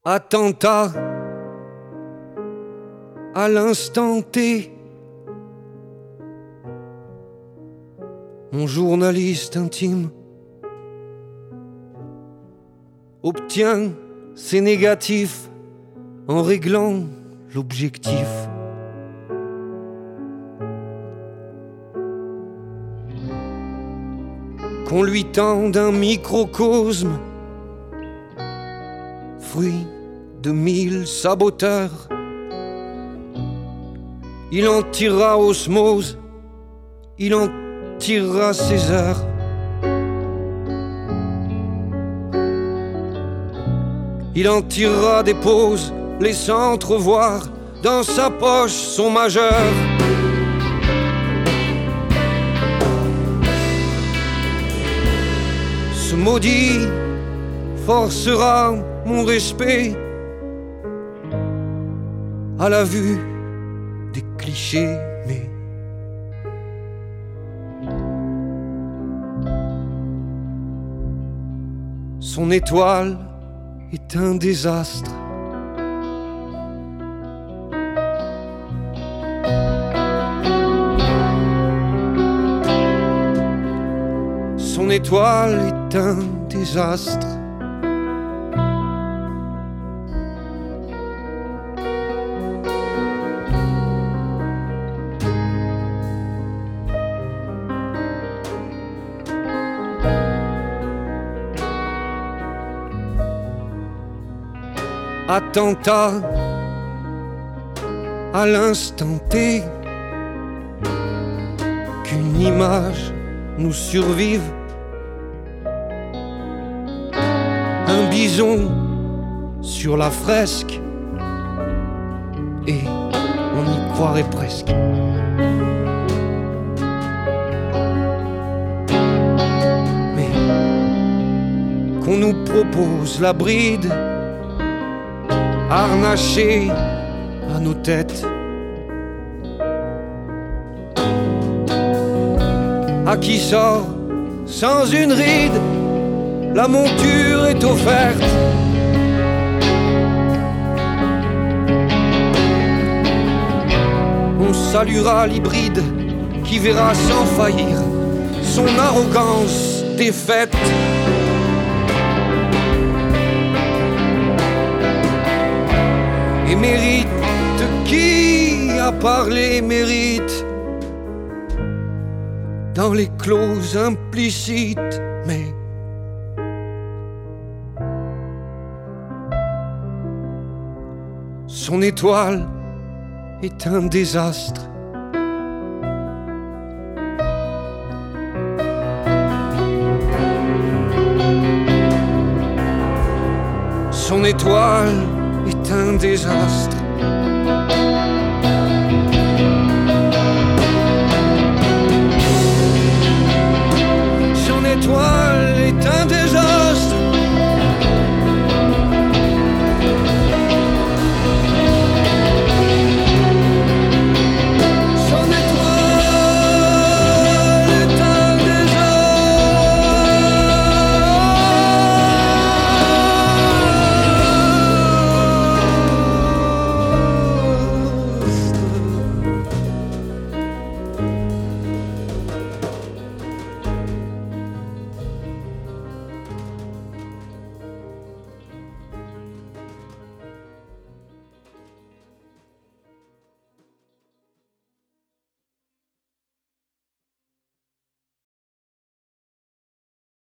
Attentat à l'instant T. Mon journaliste intime obtient ses négatifs en réglant l'objectif. Qu'on lui tende un microcosme, fruit de 1000 saboteurs. Il en tirera osmose, il en tirera ses heures. Il en tirera des pauses, laissant entrevoir dans sa poche son majeur. Ce maudit forcera mon respect à la vue des clichés, mais son étoile est un désastre. Son étoile est un désastre. Attentat à l'instant T, qu'une image nous survive. Un bison sur la fresque, et on y croirait presque. Mais qu'on nous propose la bride, harnachée à nos têtes, à qui sort sans une ride, la monture est offerte. On saluera l'hybride qui verra sans faillir son arrogance défaite. Et mérite qui a parlé mérite dans les clauses implicites, mais son étoile est un désastre. Son étoile est un désastre.